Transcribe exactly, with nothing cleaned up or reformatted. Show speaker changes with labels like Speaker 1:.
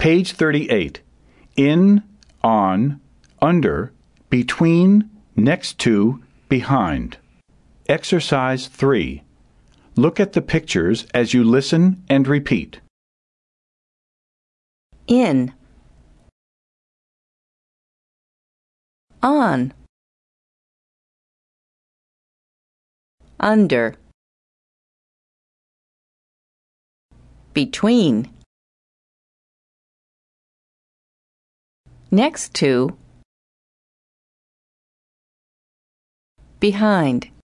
Speaker 1: Page thirty-eight. In, on, under, between, next to, behind. Exercise three. Look at the pictures as you listen and repeat.
Speaker 2: In, on, under, between, next to, behind.